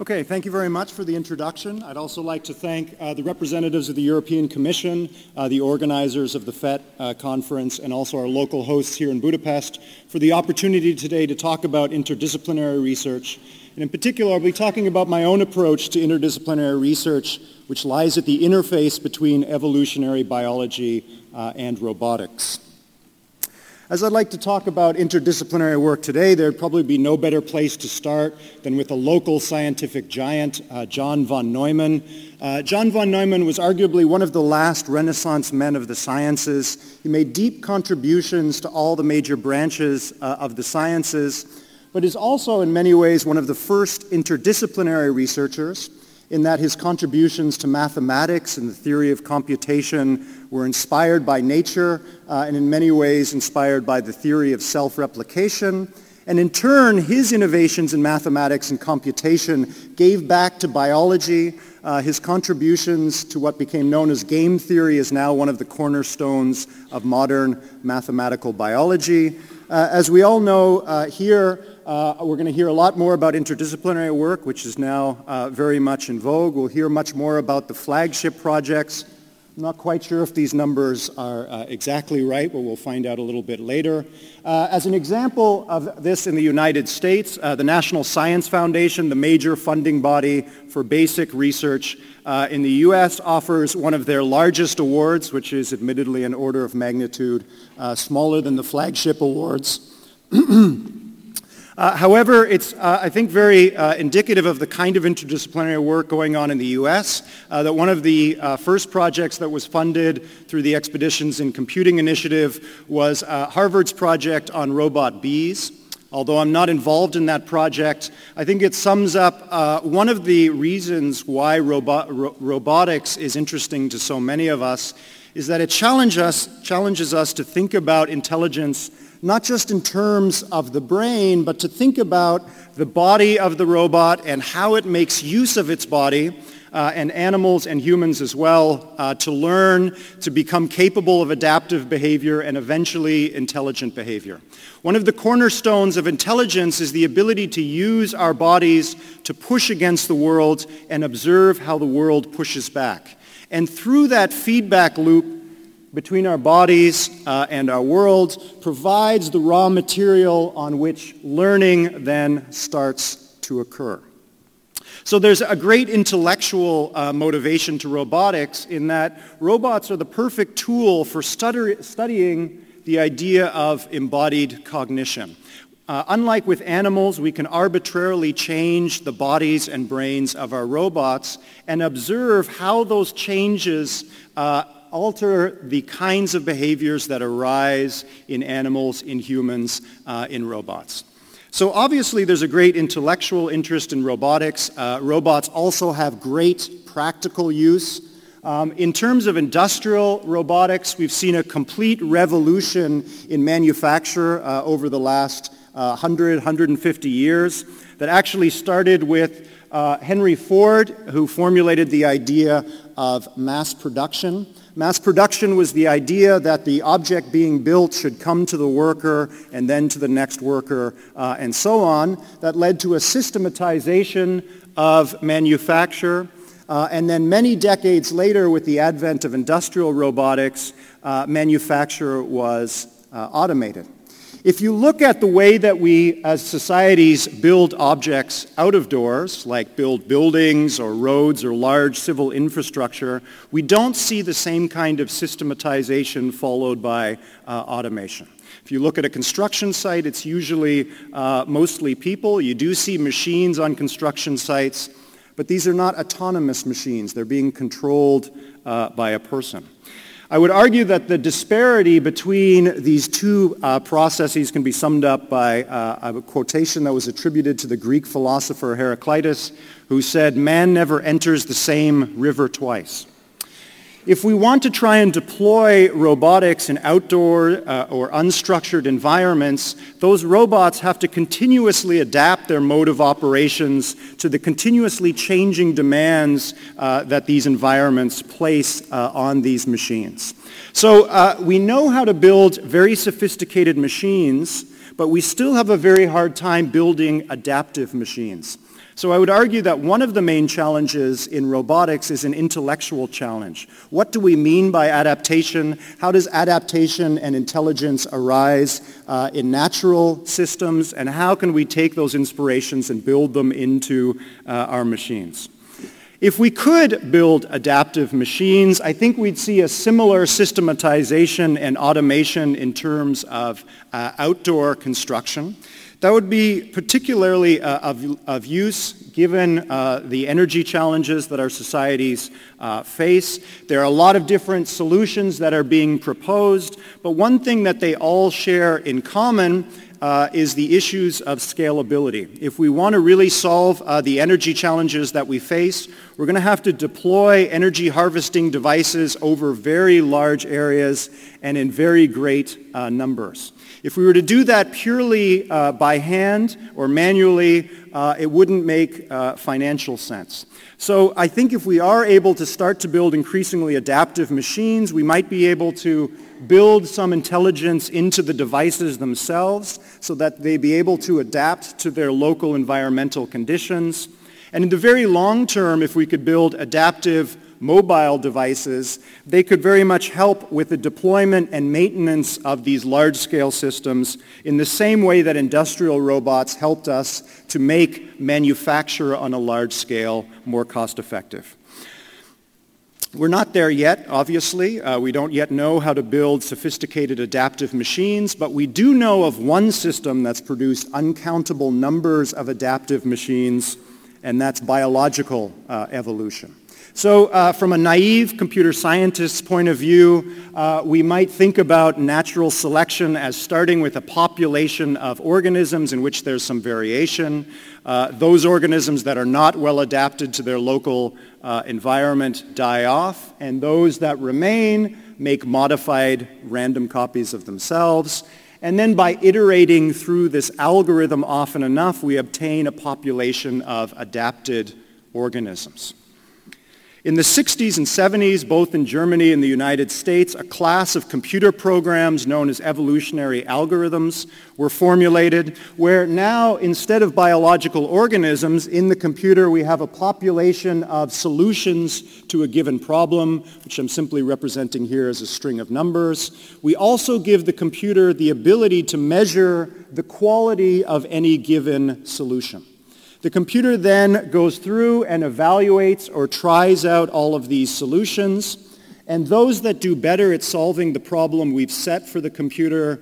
Okay, thank you very much for the introduction. I'd also like to thank the representatives of the European Commission, the organizers of the FET conference, and also our local hosts here in Budapest for the opportunity today to talk about interdisciplinary research. And in particular, I'll be talking about my own approach to interdisciplinary research, which lies at the interface between evolutionary biology and robotics. As I'd like to talk about interdisciplinary work today, there'd probably be no better place to start than with a local scientific giant, John von Neumann. John von Neumann was arguably one of the last Renaissance men of the sciences. He made deep contributions to all the major branches of the sciences, but is also in many ways one of the first interdisciplinary researchers, in that his contributions to mathematics and the theory of computation were inspired by nature and in many ways inspired by the theory of self-replication. And in turn, his innovations in mathematics and computation gave back to biology. His contributions to what became known as game theory is now one of the cornerstones of modern mathematical biology. As we all know here, we're going to hear a lot more about interdisciplinary work, which is now very much in vogue. We'll hear much more about the flagship projects. I'm not quite sure if these numbers are exactly right, but we'll find out a little bit later. As an example of this in the United States, the National Science Foundation, the major funding body for basic research in the U.S., offers one of their largest awards, which is admittedly an order of magnitude smaller than the flagship awards. However, it's, I think, very indicative of the kind of interdisciplinary work going on in the U.S., that one of the first projects that was funded through the Expeditions in Computing Initiative was Harvard's project on robot bees. Although I'm not involved in that project, I think it sums up one of the reasons why robotics is interesting to so many of us, is that it challenges us to think about intelligence not just in terms of the brain, but to think about the body of the robot and how it makes use of its body, and animals and humans as well, to learn to become capable of adaptive behavior and eventually intelligent behavior. One of the cornerstones of intelligence is the ability to use our bodies to push against the world and observe how the world pushes back. And through that feedback loop between our bodies and our world provides the raw material on which learning then starts to occur. So there's a great intellectual motivation to robotics in that robots are the perfect tool for studying the idea of embodied cognition. Unlike with animals, we can arbitrarily change the bodies and brains of our robots and observe how those changes alter the kinds of behaviors that arise in animals, in humans, in robots. So obviously there's a great intellectual interest in robotics. Robots also have great practical use. In terms of industrial robotics, we've seen a complete revolution in manufacture over the last 150 years that actually started with Henry Ford, who formulated the idea of mass production. Mass production was the idea that the object being built should come to the worker and then to the next worker and so on. That led to a systematization of manufacture. And then many decades later, with the advent of industrial robotics, manufacture was automated. If you look at the way that we as societies build objects out of doors, like build buildings or roads or large civil infrastructure, we don't see the same kind of systematization followed by automation. If you look at a construction site, it's usually mostly people. You do see machines on construction sites, but these are not autonomous machines. They're being controlled by a person. I would argue that the disparity between these two processes can be summed up by a quotation that was attributed to the Greek philosopher Heraclitus, who said, "Man never enters the same river twice." If we want to try and deploy robotics in outdoor or unstructured environments, those robots have to continuously adapt their mode of operations to the continuously changing demands that these environments place on these machines. So we know how to build very sophisticated machines, but we still have a very hard time building adaptive machines. So I would argue that one of the main challenges in robotics is an intellectual challenge. What do we mean by adaptation? How does adaptation and intelligence arise in natural systems? And how can we take those inspirations and build them into our machines? If we could build adaptive machines, I think we'd see a similar systematization and automation in terms of outdoor construction. That would be particularly of use given the energy challenges that our societies face. There are a lot of different solutions that are being proposed, but one thing that they all share in common is the issues of scalability. If we want to really solve the energy challenges that we face, we're going to have to deploy energy harvesting devices over very large areas and in very great numbers. If we were to do that purely by hand or manually, it wouldn't make financial sense. So I think if we are able to start to build increasingly adaptive machines, we might be able to build some intelligence into the devices themselves so that they be able to adapt to their local environmental conditions. And in the very long term, if we could build adaptive mobile devices, they could very much help with the deployment and maintenance of these large-scale systems in the same way that industrial robots helped us to make manufacture on a large scale more cost-effective. We're not there yet, obviously. We don't yet know how to build sophisticated adaptive machines, but we do know of one system that's produced uncountable numbers of adaptive machines, and that's biological evolution. So from a naive computer scientist's point of view, we might think about natural selection as starting with a population of organisms in which there's some variation. Those organisms that are not well adapted to their local environment die off, and those that remain make modified random copies of themselves. And then by iterating through this algorithm often enough, we obtain a population of adapted organisms. In the 60s and 70s, both in Germany and the United States, a class of computer programs known as evolutionary algorithms were formulated, where now, instead of biological organisms, in the computer we have a population of solutions to a given problem, which I'm simply representing here as a string of numbers. We also give the computer the ability to measure the quality of any given solution. The computer then goes through and evaluates or tries out all of these solutions, and those that do better at solving the problem we've set for the computer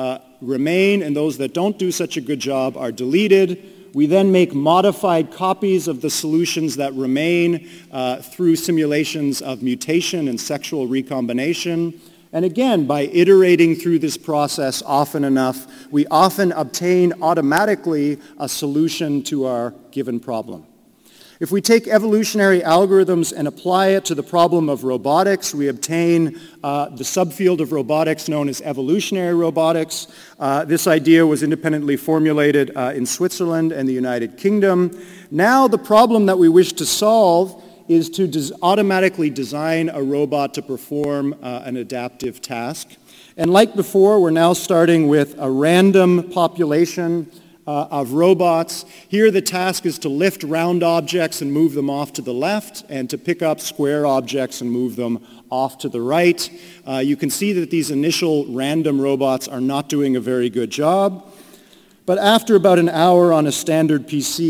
remain, and those that don't do such a good job are deleted. We then make modified copies of the solutions that remain through simulations of mutation and sexual recombination. And again, by iterating through this process often enough, we often obtain automatically a solution to our given problem. If we take evolutionary algorithms and apply it to the problem of robotics, we obtain the subfield of robotics known as evolutionary robotics. This idea was independently formulated in Switzerland and the United Kingdom. Now the problem that we wish to solve is to automatically design a robot to perform an adaptive task. And like before, we're now starting with a random population of robots. Here the task is to lift round objects and move them off to the left, and to pick up square objects and move them off to the right. You can see that these initial random robots are not doing a very good job. But after about an hour on a standard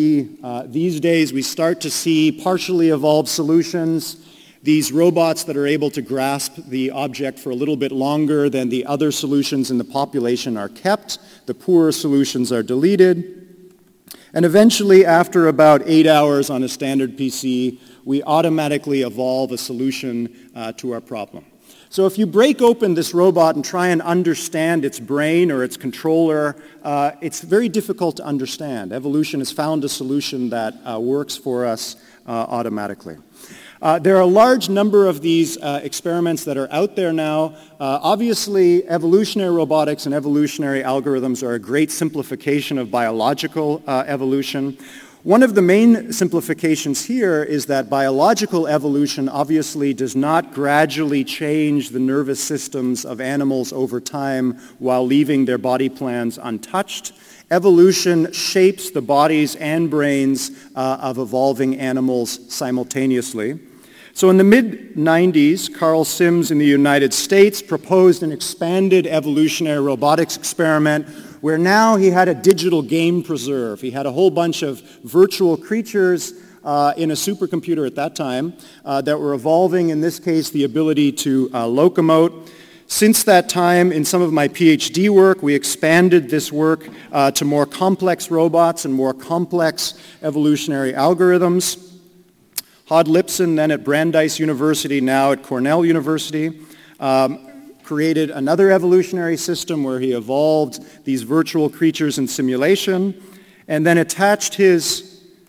PC, these days we start to see partially evolved solutions. These robots that are able to grasp the object for a little bit longer than the other solutions in the population are kept. The poorer solutions are deleted. And eventually, after about 8 hours on a standard PC, we automatically evolve a solution to our problem. So if you break open this robot and try and understand its brain or its controller, it's very difficult to understand. Evolution has found a solution that works for us automatically. There are a large number of these experiments that are out there now. Obviously, evolutionary robotics and evolutionary algorithms are a great simplification of biological evolution. One of the main simplifications here is that biological evolution obviously does not gradually change the nervous systems of animals over time while leaving their body plans untouched. evolution shapes the bodies and brains of evolving animals simultaneously. So in the mid-90s, Carl Sims in the United States proposed an expanded evolutionary robotics experiment where now he had a digital game preserve. He had a whole bunch of virtual creatures in a supercomputer at that time that were evolving, in this case, the ability to locomote. Since that time, in some of my PhD work, we expanded this work to more complex robots and more complex evolutionary algorithms. Hod Lipson, then at Brandeis University, now at Cornell University, created another evolutionary system where he evolved these virtual creatures in simulation and then attached his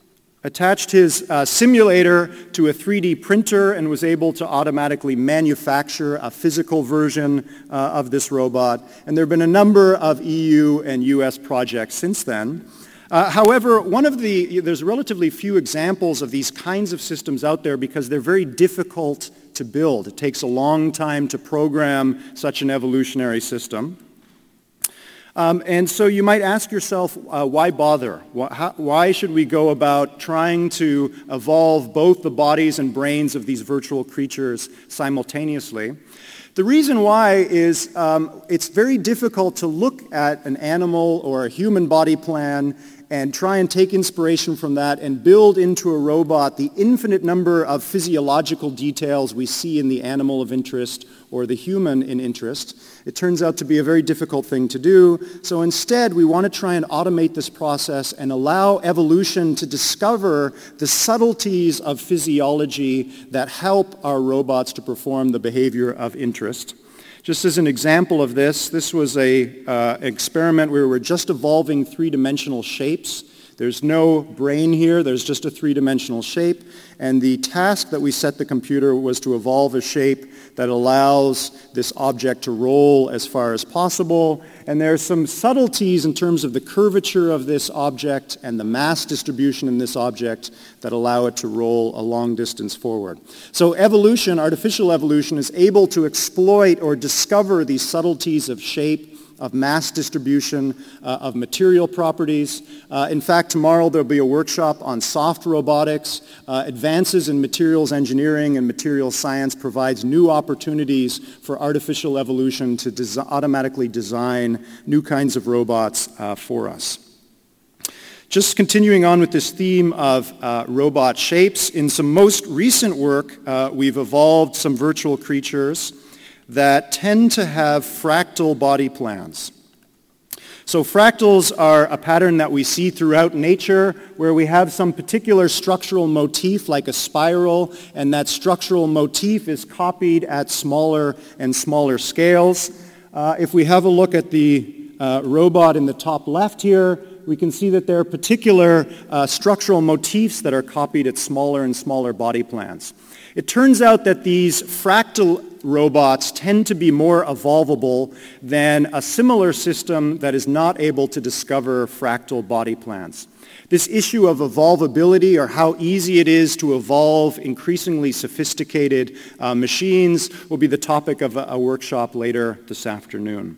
simulator to a 3D printer and was able to automatically manufacture a physical version of this robot. And there have been a number of EU and US projects since then. However, there's relatively few examples of these kinds of systems out there because they're very difficult to build. It takes a long time to program such an evolutionary system. And so you might ask yourself, why bother? Why should we go about trying to evolve both the bodies and brains of these virtual creatures simultaneously? The reason why is it's very difficult to look at an animal or a human body plan and try and take inspiration from that and build into a robot the infinite number of physiological details we see in the animal of interest or the human in interest. It turns out to be a very difficult thing to do. So instead, we want to try and automate this process and allow evolution to discover the subtleties of physiology that help our robots to perform the behavior of interest. Just as an example of this was an experiment where we're just evolving three-dimensional shapes. There's no brain here, there's just a three-dimensional shape, and the task that we set the computer was to evolve a shape that allows this object to roll as far as possible, and there are some subtleties in terms of the curvature of this object and the mass distribution in this object that allow it to roll a long distance forward. So evolution, artificial evolution, is able to exploit or discover these subtleties of shape, of mass distribution, of material properties. In fact, tomorrow there'll be a workshop on soft robotics. Advances in materials engineering and materials science provides new opportunities for artificial evolution to automatically design new kinds of robots for us. Just continuing on with this theme of robot shapes, in some most recent work, we've evolved some virtual creatures that tend to have fractal body plans. So fractals are a pattern that we see throughout nature where we have some particular structural motif like a spiral, and that structural motif is copied at smaller and smaller scales. If we have a look at the robot in the top left here, we can see that there are particular structural motifs that are copied at smaller and smaller body plans. It turns out that these fractal robots tend to be more evolvable than a similar system that is not able to discover fractal body plans. This issue of evolvability, or how easy it is to evolve increasingly sophisticated machines, will be the topic of a workshop later this afternoon.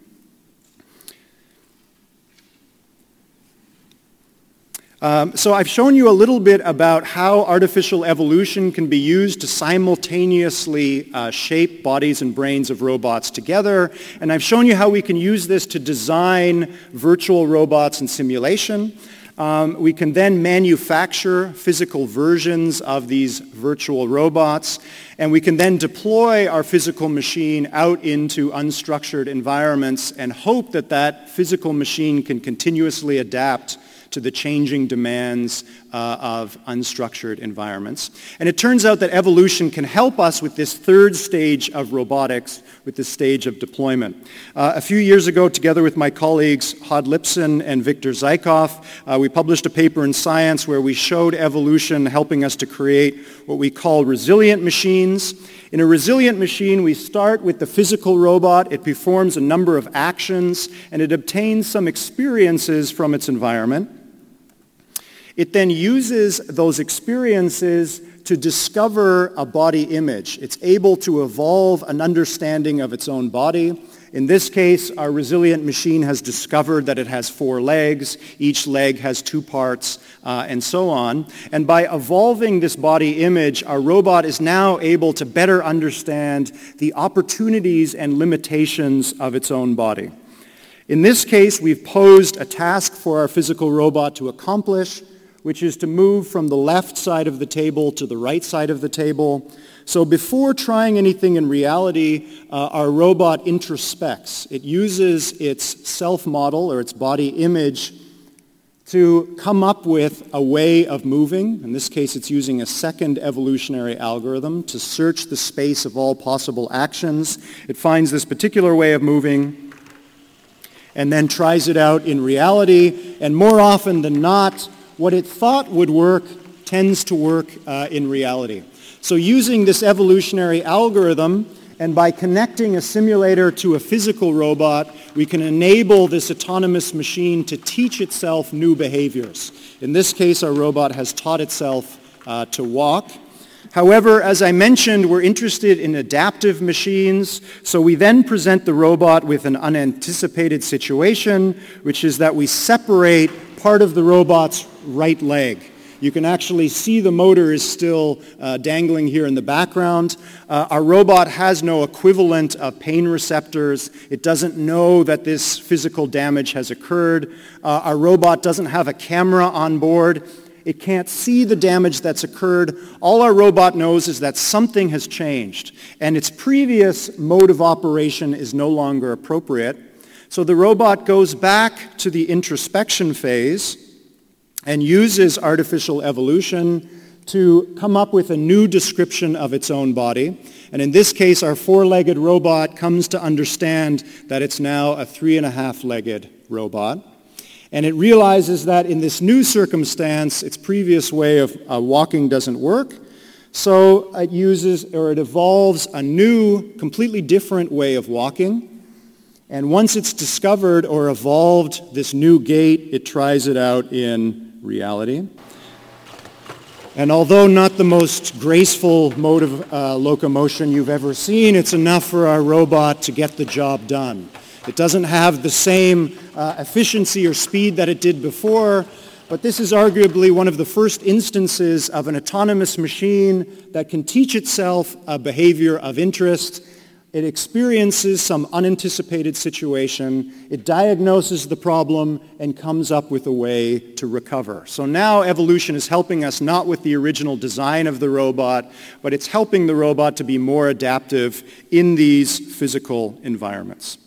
So I've shown you a little bit about how artificial evolution can be used to simultaneously shape bodies and brains of robots together, and I've shown you how we can use this to design virtual robots in simulation. We can then manufacture physical versions of these virtual robots, and we can then deploy our physical machine out into unstructured environments and hope that that physical machine can continuously adapt to the changing demands of unstructured environments. And it turns out that evolution can help us with this third stage of robotics, with this stage of deployment. A few years ago, together with my colleagues Hod Lipson and Viktor Zykov, we published a paper in Science where we showed evolution helping us to create what we call resilient machines. In a resilient machine, we start with the physical robot. It performs a number of actions, and it obtains some experiences from its environment. It then uses those experiences to discover a body image. It's able to evolve an understanding of its own body. In this case, our resilient machine has discovered that it has 4 legs, each leg has 2 parts, and so on. And by evolving this body image, our robot is now able to better understand the opportunities and limitations of its own body. In this case, we've posed a task for our physical robot to accomplish, which is to move from the left side of the table to the right side of the table. So before trying anything in reality, our robot introspects. It uses its self-model or its body image to come up with a way of moving. In this case, it's using a second evolutionary algorithm to search the space of all possible actions. It finds this particular way of moving and then tries it out in reality. And more often than not, what it thought would work tends to work in reality. So using this evolutionary algorithm and by connecting a simulator to a physical robot, we can enable this autonomous machine to teach itself new behaviors. In this case, our robot has taught itself to walk. However, as I mentioned, we're interested in adaptive machines, so we then present the robot with an unanticipated situation, which is that we separate part of the robot's right leg. You can actually see the motor is still dangling here in the background. Our robot has no equivalent of pain receptors. It doesn't know that this physical damage has occurred. Our robot doesn't have a camera on board. It can't see the damage that's occurred. All our robot knows is that something has changed, and its previous mode of operation is no longer appropriate. So the robot goes back to the introspection phase and uses artificial evolution to come up with a new description of its own body. And in this case, our 4-legged robot comes to understand that it's now a 3.5-legged robot. And it realizes that in this new circumstance, its previous way of walking doesn't work. So it evolves a new, completely different way of walking. And once it's discovered or evolved this new gait, it tries it out in reality. And although not the most graceful mode of locomotion you've ever seen, it's enough for our robot to get the job done. It doesn't have the same efficiency or speed that it did before, but this is arguably one of the first instances of an autonomous machine that can teach itself a behavior of interest. It experiences some unanticipated situation, it diagnoses the problem, and comes up with a way to recover. So now evolution is helping us not with the original design of the robot, but it's helping the robot to be more adaptive in these physical environments.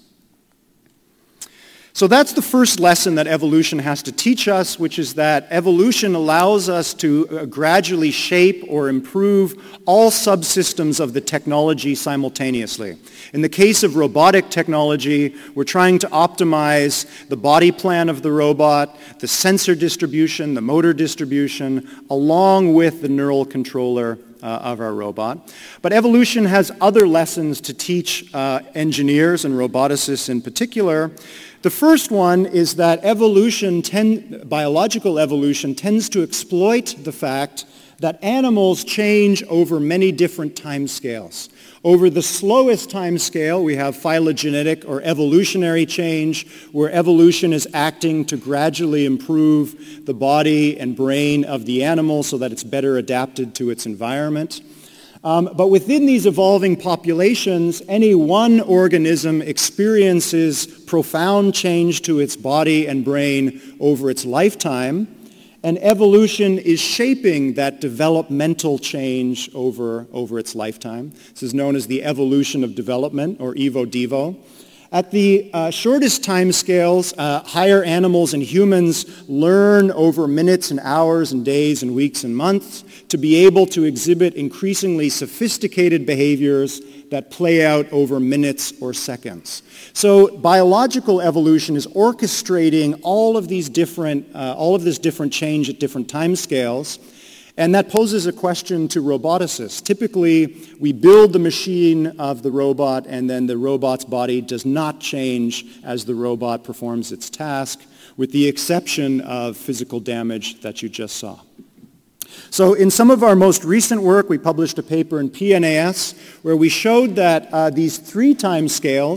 So that's the first lesson that evolution has to teach us, which is that evolution allows us to gradually shape or improve all subsystems of the technology simultaneously. In the case of robotic technology, we're trying to optimize the body plan of the robot, the sensor distribution, the motor distribution, along with the neural controller of our robot. But evolution has other lessons to teach engineers and roboticists in particular. The first one is that biological evolution tends to exploit the fact that animals change over many different time scales. Over the slowest time scale, we have phylogenetic or evolutionary change, where evolution is acting to gradually improve the body and brain of the animal so that it's better adapted to its environment. But within these evolving populations, any one organism experiences profound change to its body and brain over its lifetime, and evolution is shaping that developmental change over its lifetime. This is known as the evolution of development, or evo-devo. At the shortest time scales, higher animals and humans learn over minutes and hours and days and weeks and months to be able to exhibit increasingly sophisticated behaviors that play out over minutes or seconds. So biological evolution is orchestrating all of this different change at different time scales. And that poses a question to roboticists. Typically, we build the machine of the robot, and then the robot's body does not change as the robot performs its task, with the exception of physical damage that you just saw. So in some of our most recent work, we published a paper in PNAS where we showed that these 3 time scales,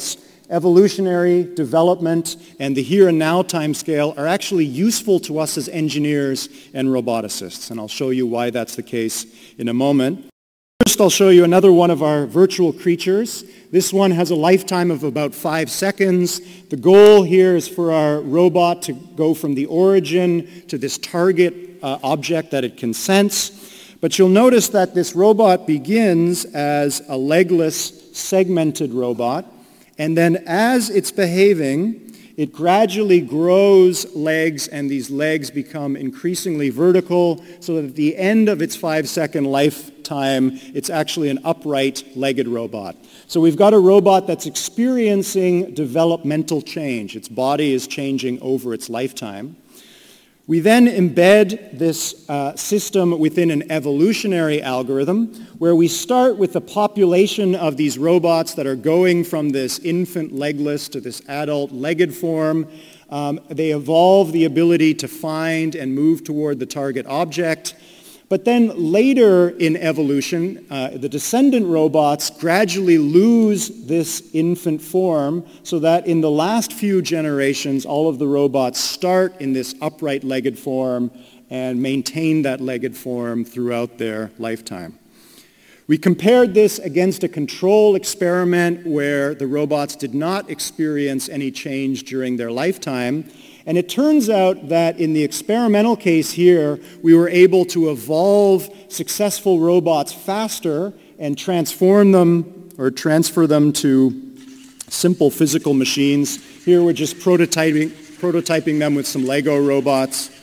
evolutionary, development, and the here and now timescale are actually useful to us as engineers and roboticists. And I'll show you why that's the case in a moment. First, I'll show you another one of our virtual creatures. This one has a lifetime of about 5 seconds. The goal here is for our robot to go from the origin to this target object that it can sense. But you'll notice that this robot begins as a legless, segmented robot. And then as it's behaving, it gradually grows legs, and these legs become increasingly vertical, so that at the end of its 5-second lifetime, it's actually an upright, legged robot. So we've got a robot that's experiencing developmental change. Its body is changing over its lifetime. We then embed this system within an evolutionary algorithm where we start with a population of these robots that are going from this infant legless to this adult legged form. They evolve the ability to find and move toward the target object. But then later in evolution, the descendant robots gradually lose this infant form so that in the last few generations, all of the robots start in this upright legged form and maintain that legged form throughout their lifetime. We compared this against a control experiment where the robots did not experience any change during their lifetime. And it turns out that in the experimental case here, we were able to evolve successful robots faster and transform them or transfer them to simple physical machines. Here we're just prototyping them with some Lego robots.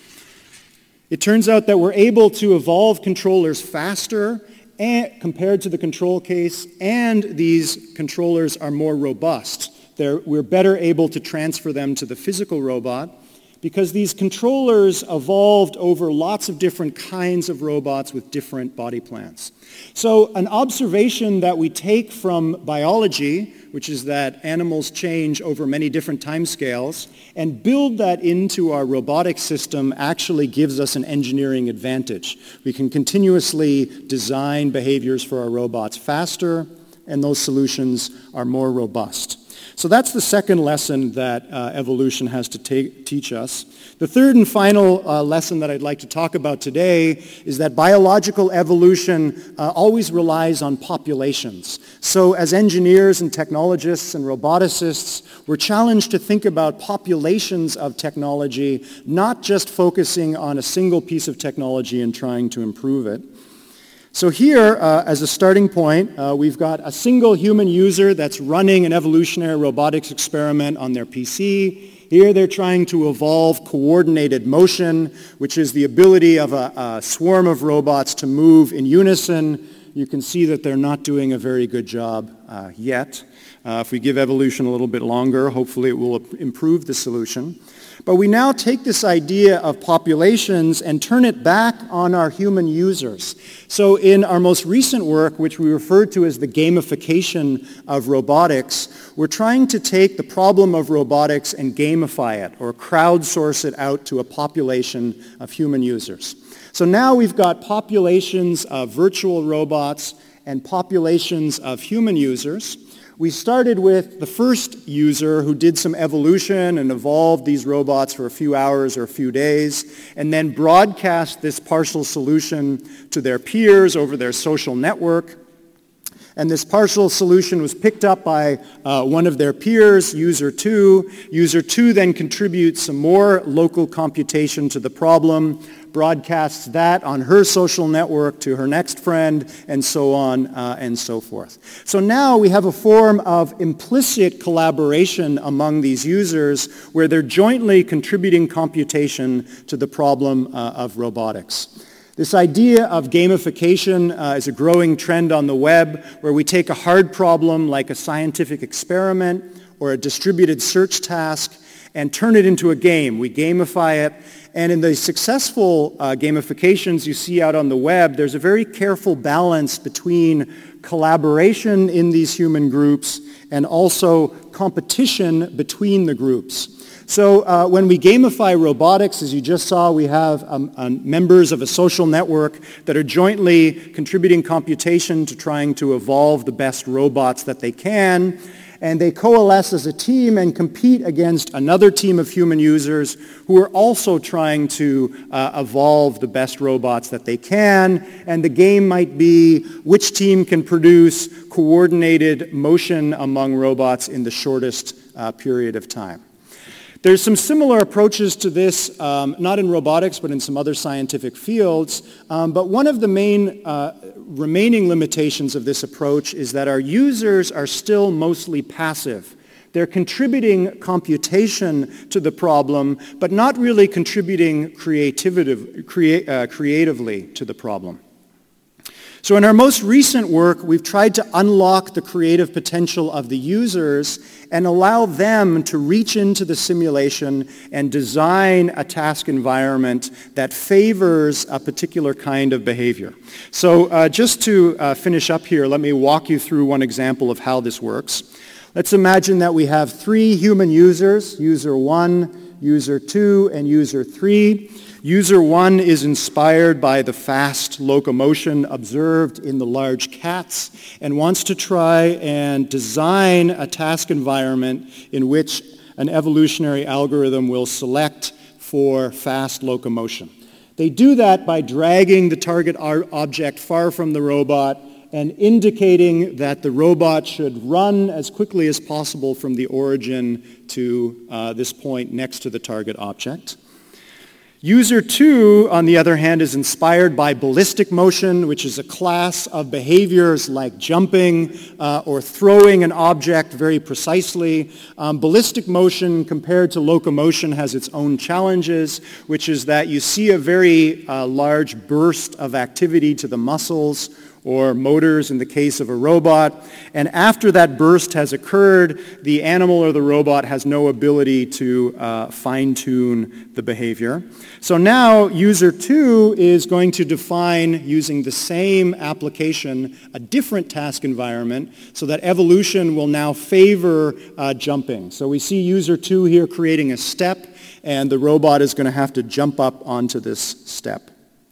It turns out that we're able to evolve controllers faster compared to the control case, and these controllers are more robust. We're better able to transfer them to the physical robot because these controllers evolved over lots of different kinds of robots with different body plans. So an observation that we take from biology, which is that animals change over many different timescales, and build that into our robotic system actually gives us an engineering advantage. We can continuously design behaviors for our robots faster, and those solutions are more robust. So that's the second lesson that evolution has to teach us. The third and final lesson that I'd like to talk about today is that biological evolution always relies on populations. So as engineers and technologists and roboticists, we're challenged to think about populations of technology, not just focusing on a single piece of technology and trying to improve it. So here, as a starting point, we've got a single human user that's running an evolutionary robotics experiment on their PC. Here they're trying to evolve coordinated motion, which is the ability of a swarm of robots to move in unison. You can see that they're not doing a very good job yet. If we give evolution a little bit longer, hopefully it will improve the solution. But we now take this idea of populations and turn it back on our human users. So in our most recent work, which we refer to as the gamification of robotics, we're trying to take the problem of robotics and gamify it, or crowdsource it out to a population of human users. So now we've got populations of virtual robots and populations of human users. We started with the first user who did some evolution and evolved these robots for a few hours or a few days, and then broadcast this partial solution to their peers over their social network. And this partial solution was picked up by one of their peers, user 2. User 2 then contributes some more local computation to the problem, broadcasts that on her social network to her next friend, and so on and so forth. So now we have a form of implicit collaboration among these users where they're jointly contributing computation to the problem of robotics. This idea of gamification is a growing trend on the web where we take a hard problem like a scientific experiment or a distributed search task and turn it into a game. We gamify it. And in the successful gamifications you see out on the web, there's a very careful balance between collaboration in these human groups and also competition between the groups. So when we gamify robotics, as you just saw, we have members of a social network that are jointly contributing computation to trying to evolve the best robots that they can. and they coalesce as a team and compete against another team of human users who are also trying to evolve the best robots that they can. And the game might be which team can produce coordinated motion among robots in the shortest period of time. There's some similar approaches to this, not in robotics, but in some other scientific fields. But one of the main remaining limitations of this approach is that our users are still mostly passive. They're contributing computation to the problem, but not really contributing creatively to the problem. So in our most recent work, we've tried to unlock the creative potential of the users and allow them to reach into the simulation and design a task environment that favors a particular kind of behavior. So just to finish up here, let me walk you through one example of how this works. Let's imagine that we have 3 human users, user 1, user 2, and user 3. User 1 is inspired by the fast locomotion observed in the large cats and wants to try and design a task environment in which an evolutionary algorithm will select for fast locomotion. They do that by dragging the target object far from the robot and indicating that the robot should run as quickly as possible from the origin to this point next to the target object. User 2, on the other hand, is inspired by ballistic motion, which is a class of behaviors like jumping or throwing an object very precisely. Ballistic motion compared to locomotion has its own challenges, which is that you see a very large burst of activity to the muscles or motors in the case of a robot. And after that burst has occurred, the animal or the robot has no ability to fine-tune the behavior. So now user 2 is going to define, using the same application, a different task environment so that evolution will now favor jumping. So we see user 2 here creating a step, and the robot is going to have to jump up onto this step.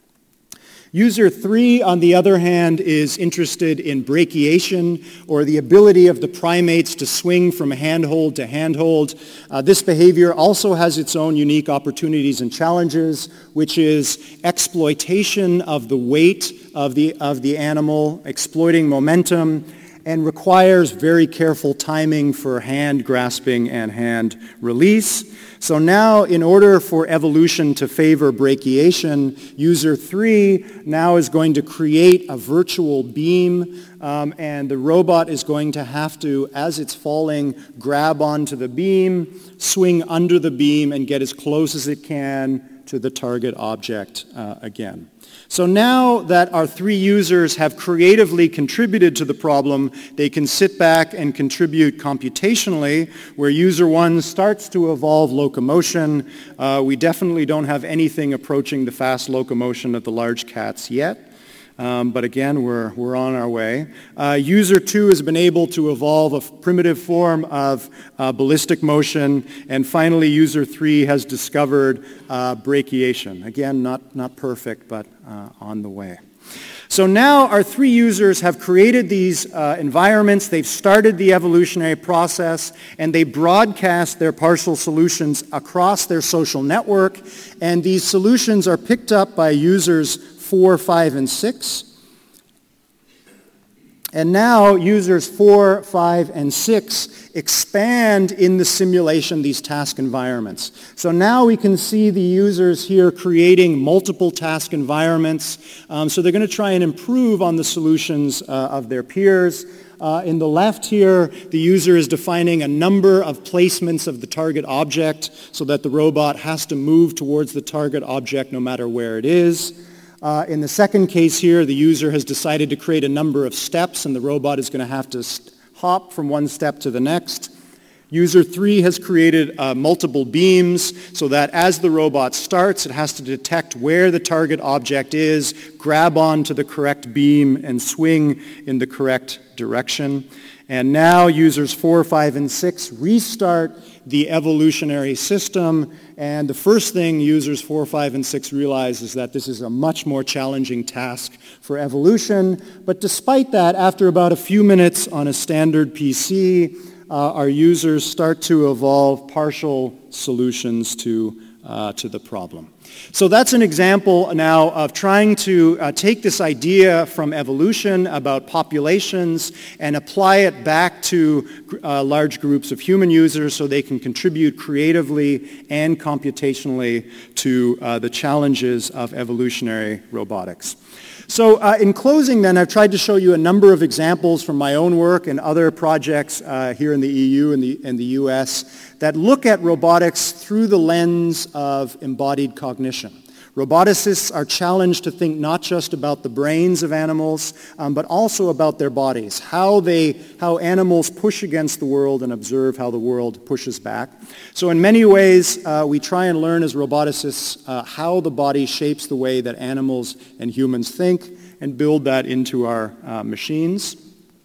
User 3, on the other hand, is interested in brachiation, or the ability of the primates to swing from handhold to handhold. This behavior also has its own unique opportunities and challenges, which is exploitation of the weight of the animal, exploiting momentum, and requires very careful timing for hand grasping and hand release. So now, in order for evolution to favor brachiation, user 3 now is going to create a virtual beam, and the robot is going to have to, as it's falling, grab onto the beam, swing under the beam, and get as close as it can to the target object again. So now that our 3 users have creatively contributed to the problem, they can sit back and contribute computationally, where user 1 starts to evolve locomotion. We definitely don't have anything approaching the fast locomotion of the large cats yet. But again, we're on our way. User 2 has been able to evolve a primitive form of ballistic motion, and finally user 3 has discovered brachiation. Again, not perfect, but on the way. So now our 3 users have created these environments, they've started the evolutionary process, and they broadcast their partial solutions across their social network, and these solutions are picked up by users 4, 5, and 6. And now users 4, 5, and 6 expand in the simulation these task environments. So now we can see the users here creating multiple task environments. So they're going to try and improve on the solutions of their peers. In the left here, the user is defining a number of placements of the target object so that the robot has to move towards the target object no matter where it is. In the second case here, the user has decided to create a number of steps, and the robot is going to have to hop from one step to the next. User 3 has created multiple beams so that as the robot starts, it has to detect where the target object is, grab onto the correct beam, and swing in the correct direction. And now users 4, 5, and 6 restart the evolutionary system, and the first thing users 4, 5, and 6 realize is that this is a much more challenging task for evolution. But despite that, after about a few minutes on a standard PC, our users start to evolve partial solutions to the problem. So that's an example now of trying to take this idea from evolution about populations and apply it back to large groups of human users so they can contribute creatively and computationally to the challenges of evolutionary robotics. So in closing then, I've tried to show you a number of examples from my own work and other projects here in the EU and the US that look at robotics through the lens of embodied cognition. Roboticists are challenged to think not just about the brains of animals, but also about their bodies, how animals push against the world and observe how the world pushes back. So in many ways, we try and learn as roboticists how the body shapes the way that animals and humans think and build that into our machines.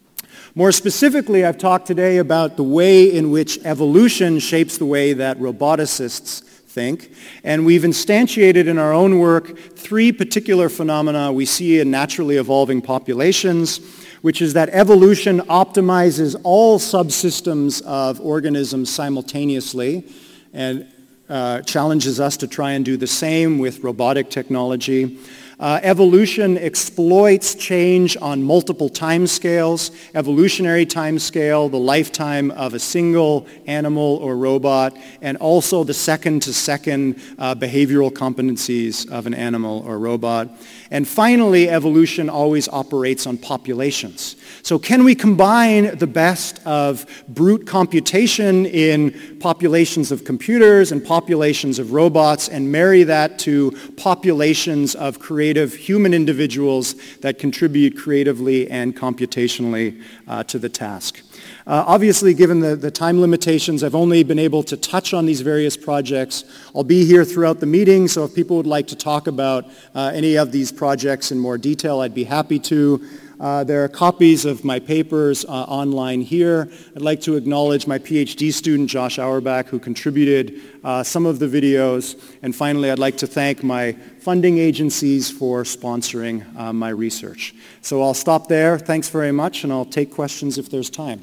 More specifically, I've talked today about the way in which evolution shapes the way that roboticists think. And we've instantiated in our own work 3 particular phenomena we see in naturally evolving populations, which is that evolution optimizes all subsystems of organisms simultaneously and challenges us to try and do the same with robotic technology. Evolution exploits change on multiple timescales, evolutionary timescale, the lifetime of a single animal or robot, and also the second-to-second behavioral competencies of an animal or robot. And finally, evolution always operates on populations. So can we combine the best of brute computation in populations of computers and populations of robots and marry that to populations of creative human individuals that contribute creatively and computationally to the task? Obviously, given the time limitations, I've only been able to touch on these various projects. I'll be here throughout the meeting, so if people would like to talk about any of these projects in more detail, I'd be happy to. There are copies of my papers online here. I'd like to acknowledge my PhD student, Josh Auerbach, who contributed some of the videos. And finally, I'd like to thank my funding agencies for sponsoring my research. So I'll stop there. Thanks very much, and I'll take questions if there's time.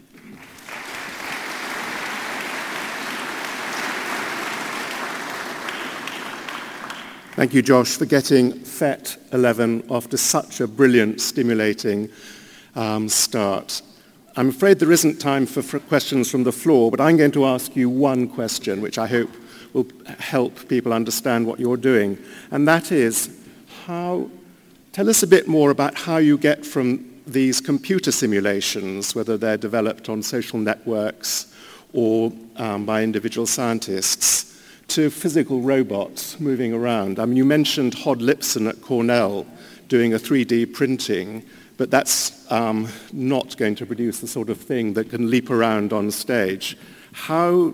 Thank you, Josh, for getting PhET 11 off to such a brilliant, stimulating start. I'm afraid there isn't time for questions from the floor, but I'm going to ask you one question, which I hope will help people understand what you're doing. And that is, tell us a bit more about how you get from these computer simulations, whether they're developed on social networks or by individual scientists, to physical robots moving around. I mean, you mentioned Hod Lipson at Cornell doing a 3D printing, but that's not going to produce the sort of thing that can leap around on stage. How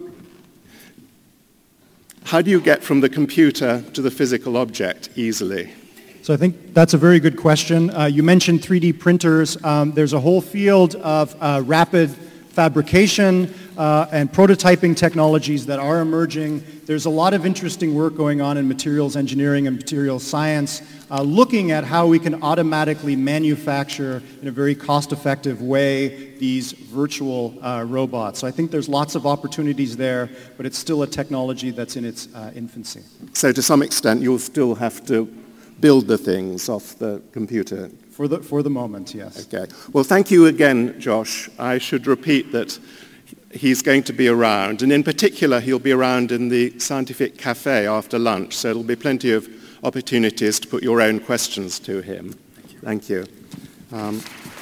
do you get from the computer to the physical object easily? So I think that's a very good question. You mentioned 3D printers. There's a whole field of rapid fabrication and prototyping technologies that are emerging. There's a lot of interesting work going on in materials engineering and materials science, looking at how we can automatically manufacture in a very cost-effective way these virtual robots. So I think there's lots of opportunities there, but it's still a technology that's in its infancy. So to some extent, you'll still have to build the things off the computer. For the moment, yes. Okay. Well, thank you again, Josh. I should repeat that he's going to be around, and in particular, he'll be around in the Scientific Cafe after lunch, so there'll be plenty of opportunities to put your own questions to him. Thank you.